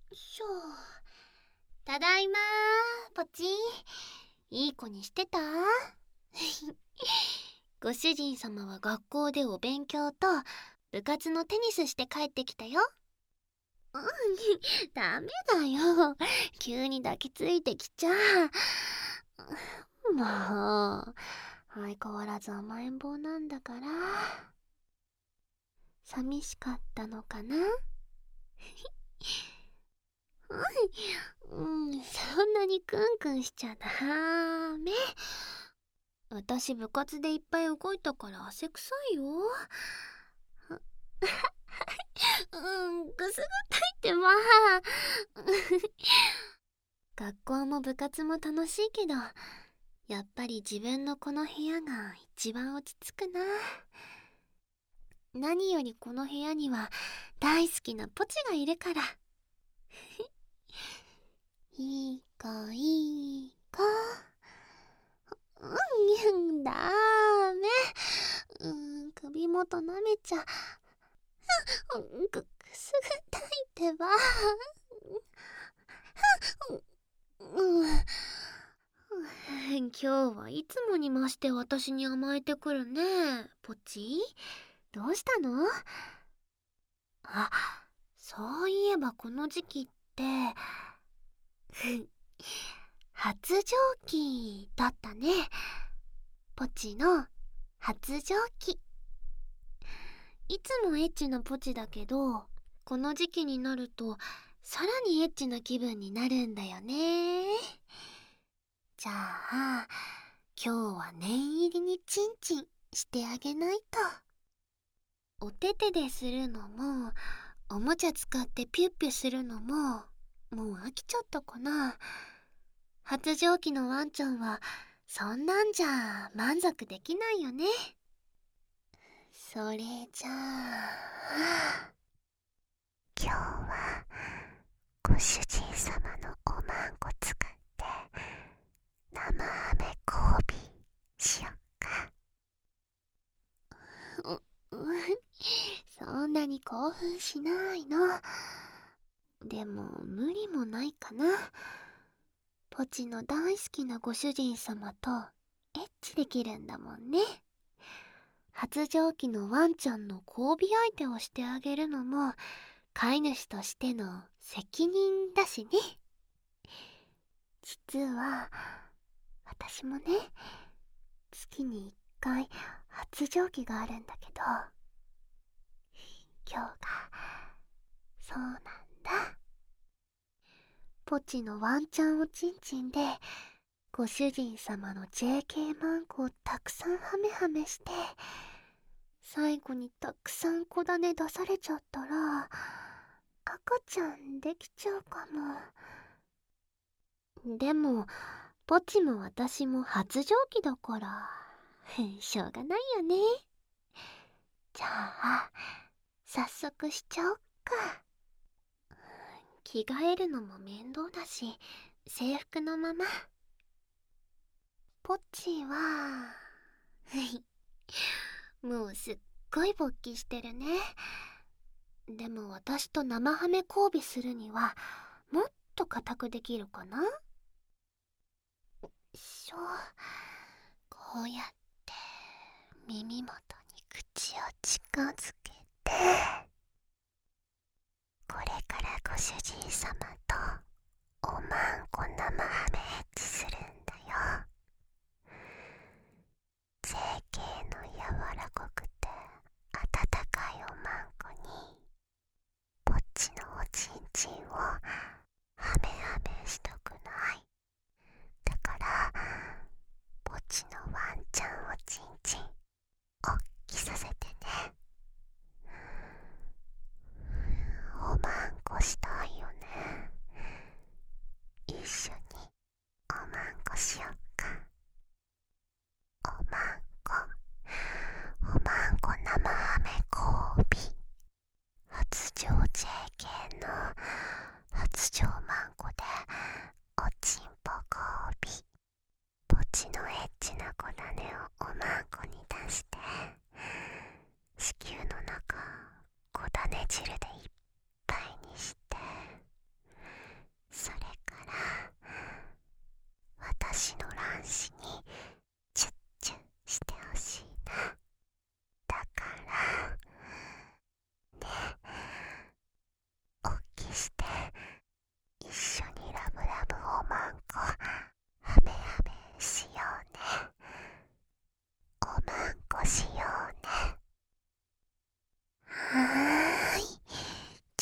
しょ。ただいまー、ポチ。いい子にしてた？ご主人様は学校でお勉強と部活のテニスして帰ってきたよ。ダメだよ。急に抱きついてきちゃ。もう、相変わらず甘えん坊なんだから。寂しかったのかな？そんなにクンクンしちゃダメ。私部活でいっぱい動いたから汗臭いよ。くすぐったいってば。学校も部活も楽しいけど、やっぱり自分のこの部屋が一番落ち着くな。何よりこの部屋には大好きなポチがいるから。いい子いい子。ダメ。首元舐めちゃ。くすぐったいってば。今日はいつもに増して私に甘えてくるね。ポチ？どうしたの？あ、そういえばこの時期って発情期だったね。ポチの発情期。いつもエッチなポチだけど、この時期になるとさらにエッチな気分になるんだよね。じゃあ今日は念入りにチンチンしてあげないと。お手手でするのも、おもちゃ使ってピュッピュするのも、もう飽きちゃったかな。発情期のワンちゃんはそんなんじゃ満足できないよね。それじゃあ今日はご主人様のおまんこ使って生飴交尾しよっか。そんなに興奮しないの。でも無理もないかな。ポチの大好きなご主人様とエッチできるんだもんね。発情期のワンちゃんの交尾相手をしてあげるのも飼い主としての責任だしね。実は私もね、月に1回発情期があるんだけど、今日がそうなんだ。ポチのワンちゃんおちんちんでご主人様の JK マンコをたくさんハメハメして、最後にたくさん小種出されちゃったら赤ちゃんできちゃうかも。でもポチも私も発情期だからしょうがないよね。じゃあ早速しちゃおっか。着替えるのも面倒だし制服のまま。ポチはもうすっごい勃起してるね。でも私と生ハメ交尾するにはもっと固くできるかな。こうやって耳元に口を近づけて、これからご主人様とおまんこ生ハメエッチするんだよ。JK の柔らかくて温かいおまんこにポッチのおちんちんをハメハメしたくない。だからポチのワンちゃんおちんちんおっきさせてね。おまんこしたいよね。一緒におまんこしよっか。おまんこ生ハメ交尾。発情 JK の発情マンコでおちんぽ交尾。ポチのエッチな小種をおまんこに出して、子宮の中小種汁でいっぱいにして、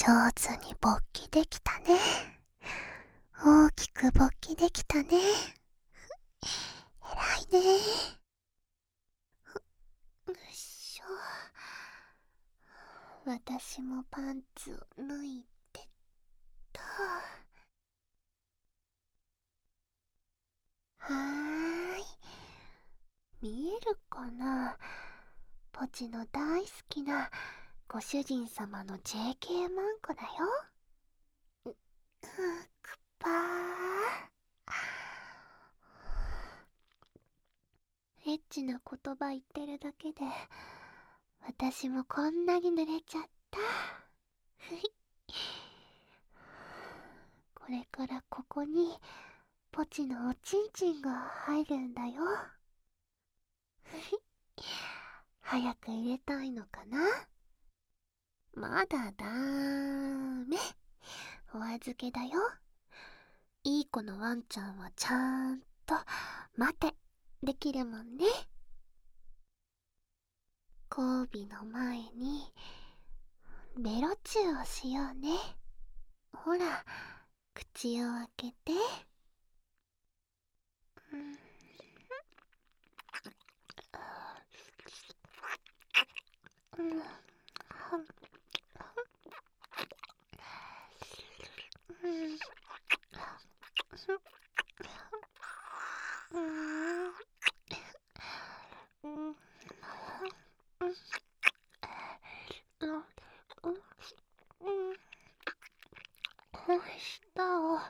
上手に勃起できたね。大きく勃起できたね。偉いね。よいしょ。私もパンツを脱いでと。はーい。見えるかな？ポチの大好きなご主人様の JK マンコだよ。くっぱー。エッチな言葉言ってるだけで私もこんなに濡れちゃった。これからここにポチのおちんちんが入るんだよ。早く入れたいのかな？まだだーめ。お預けだよ。いい子のワンちゃんはちゃんと待てできるもんね。交尾の前にベロチューをしようね。ほら、口を開けて。舌を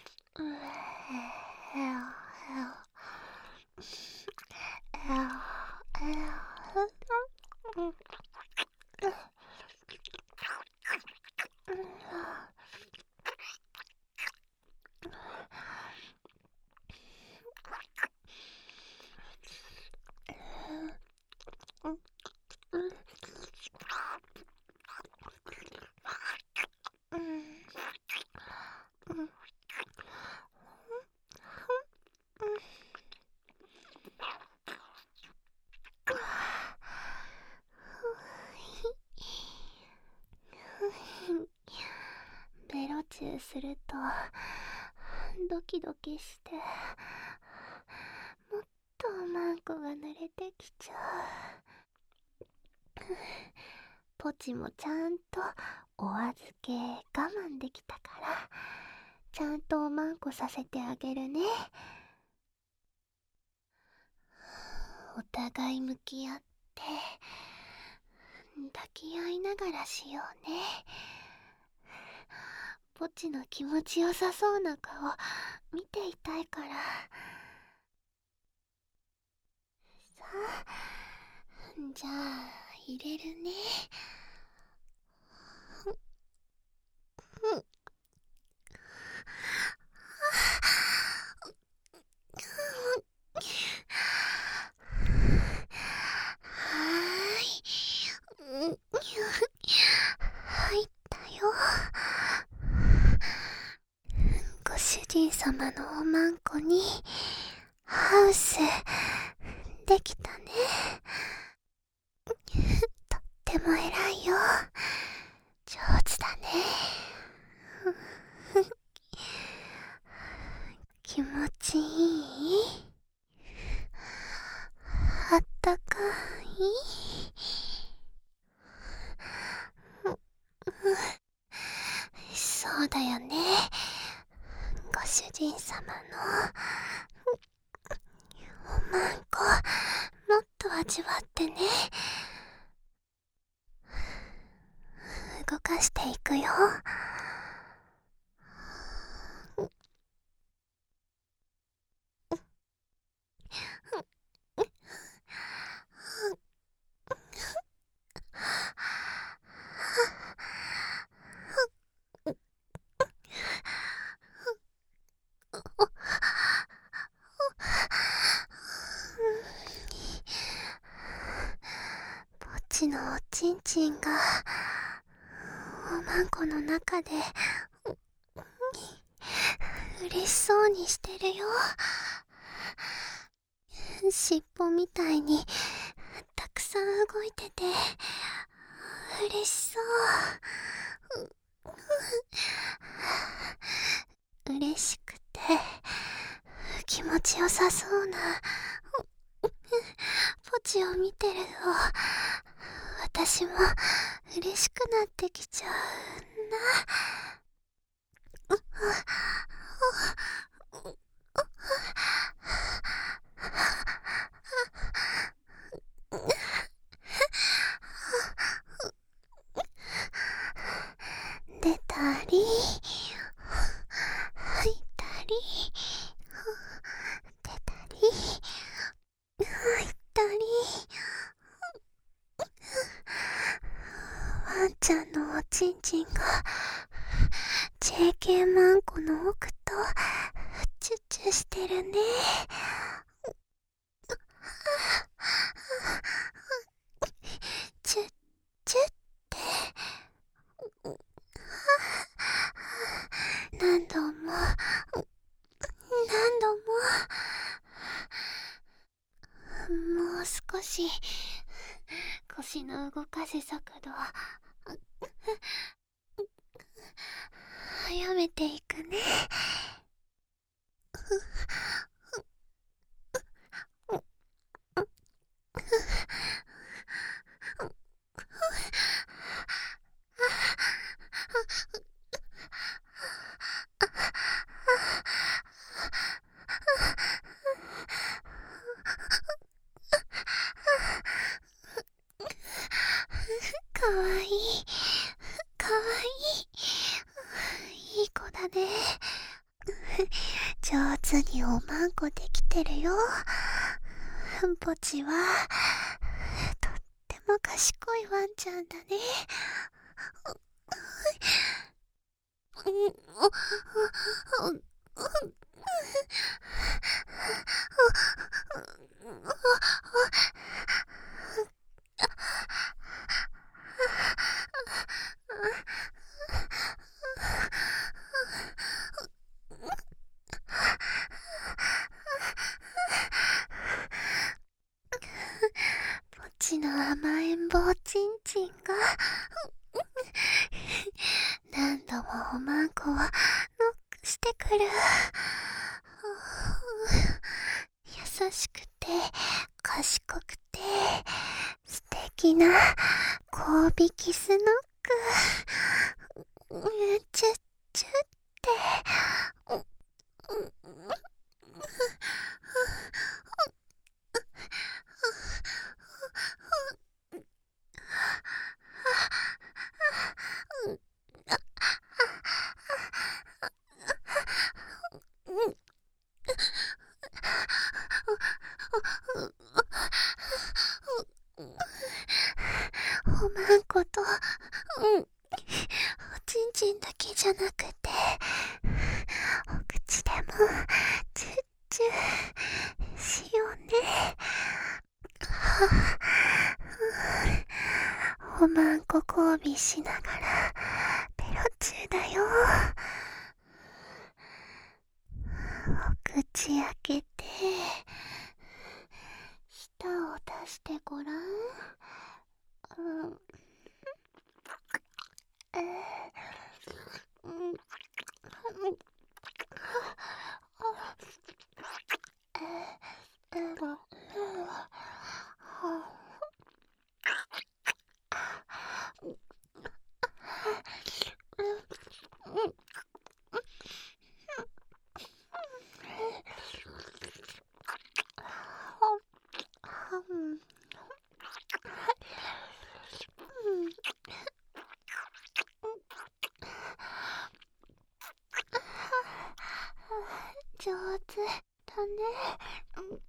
ベロチューするとドキドキして、もっとマンコが濡れてきちゃう。ポチもちゃんとお預け我慢できたから、ちゃんとおまんこさせてあげるね。お互い向き合って抱き合いながらしようね。ポチの気持ちよさそうな顔見ていたいから。さあ、じゃあ入れるね。はーい。入ったよ。ご主人様のおまんこにハウスできたね。とっても偉いよ。上手だね。気持ちいい？あったかい？そうだよね。ご主人様のおまんこもっと味わってね。動かしていくよ。ポチのおちんちんがおまんこの中で嬉しそうにしてるよ。尻尾みたいにたくさん動いてて嬉しそう。 持ちよさそうなポチを見てると私も嬉しくなってきちゃうんだ。出たり吐いたり出たり吐いたり、ワンちゃんのおちんちんが JK マンコの奥とチュッチュしてるね。チュッチュッって何度も何度も、もう少し腰の動かす速度早めていくね。かわいいかわいい、いい子だね。上手におまんこできてるよ。ポチはとっても賢いワンちゃんだね。ポチの甘えん坊ちんちんが何度もおまんこをノックしてくる。優しくて賢くて素敵な交尾キスノック。チュッチュッっておまんこと、おちんちんだけじゃなくて、お口でもチュッチュしようね。おまんこ交尾しながらペロ中だよ。お口開けて舌を出してごらん。上手だね。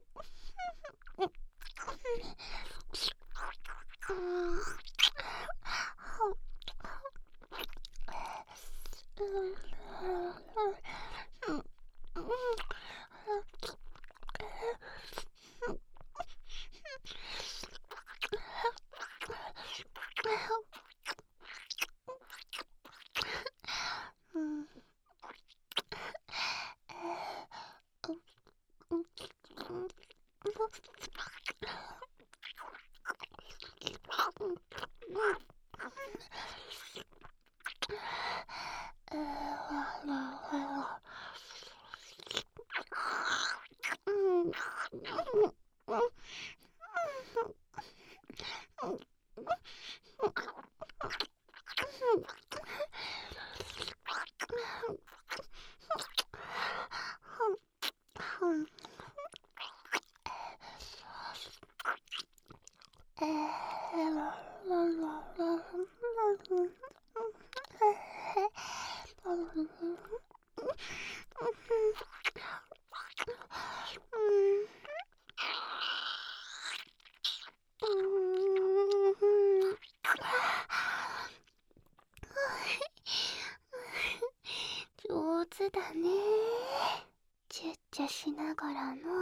上手だね。チュッチャしながらの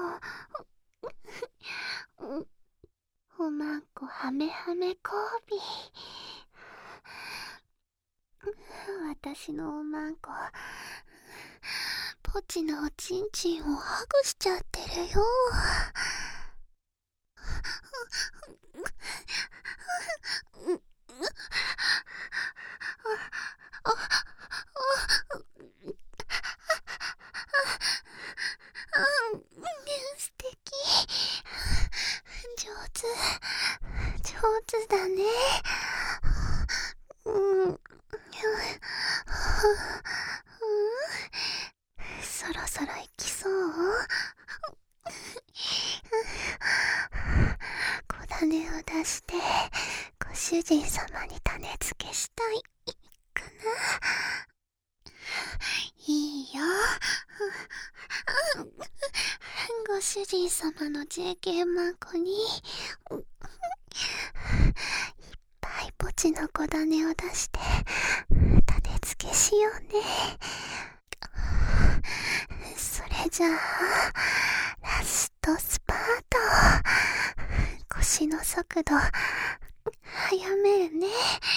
おまんこはめはめ交尾。私のおまんこポチのおちんちんをハグしちゃってるよ。素敵。上手だね。そろそろ行きそう。小種を出してご主人様に種付けしたいかな。いいよ。ご主人様の JK マンコにいっぱいポチの小種を出して種付けしようね。それじゃあラストスパート。腰の速度速めるね。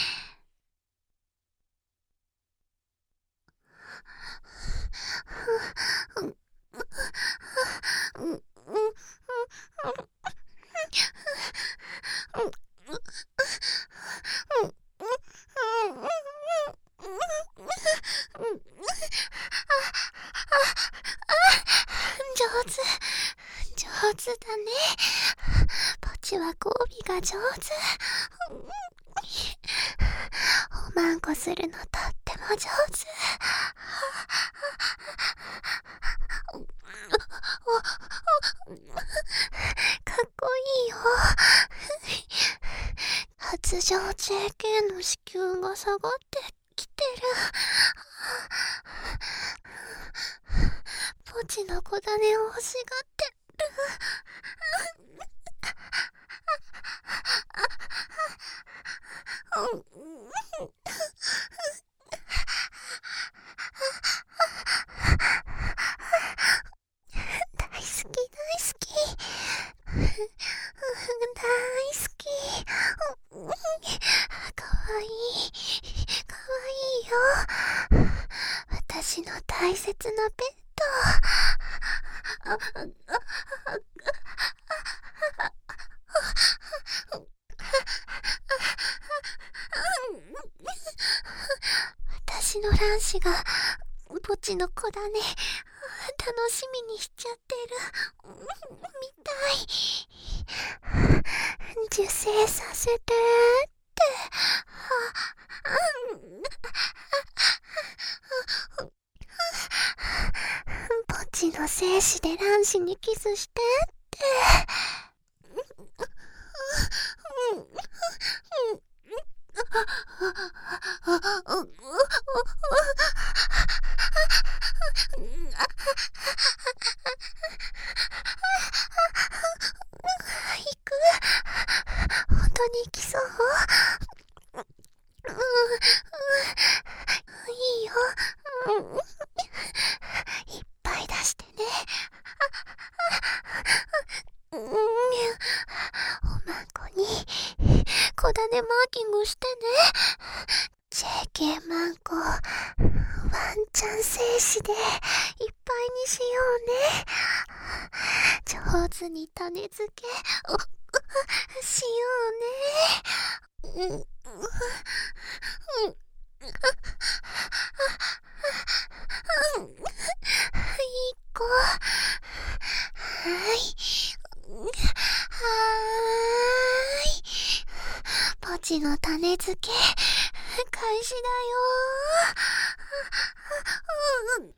上手だね。ポチは交尾が上手。おまんこするのとっても上手。かっこいいよ。発情 JK の子宮が下がってきてる。ポチの小種を欲しがってる。大好き大好き。大好き。かわいい。かわいいよ。私の大切なペット。私の卵子がポチの子だね。楽しみにしちゃってるみたい。受精させてってポチの精子で卵子にキスしてって行く。本当に行きそう。いいよ。いっぱい出してね。おまんこに小種マーキングしてね。JK マンコワンチャン精子でいっぱいにしようね。上手に種付けしようね。一個。はい。ポチの種付け開始だよ。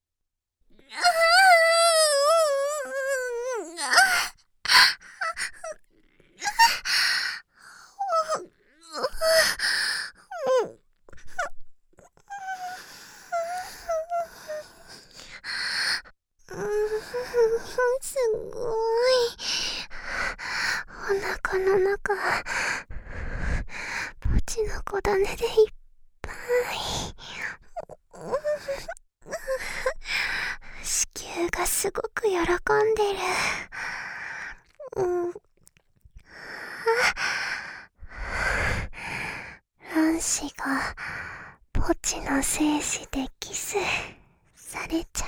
すごい。お腹の中、ポチの小種でいっぱい。子宮がすごく喜んでる。卵子がポチの精子でキスされちゃった。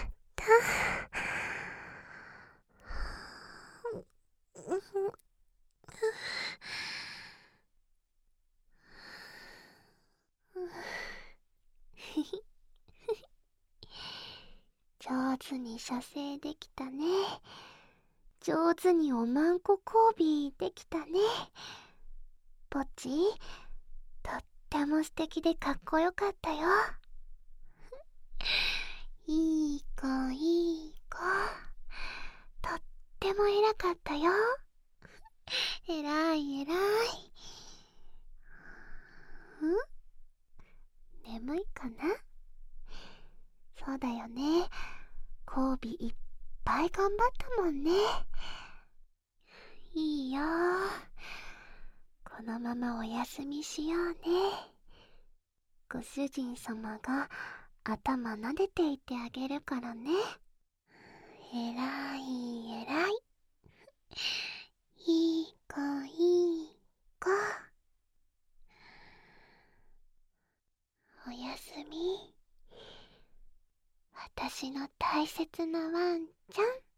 上手に射精できたね。上手におまんこ交尾できたね。ポチ、とっても素敵でかっこよかったよ。いい子いい子。とっても偉かったよ。偉い偉い。眠いかな？そうだよね。交尾いっぱい頑張ったもんね。いいよ。このままお休みしようね。ご主人様が頭撫でていてあげるからね。えらいえらい。いい子いい子。おやすみ。私の大切なワンちゃん。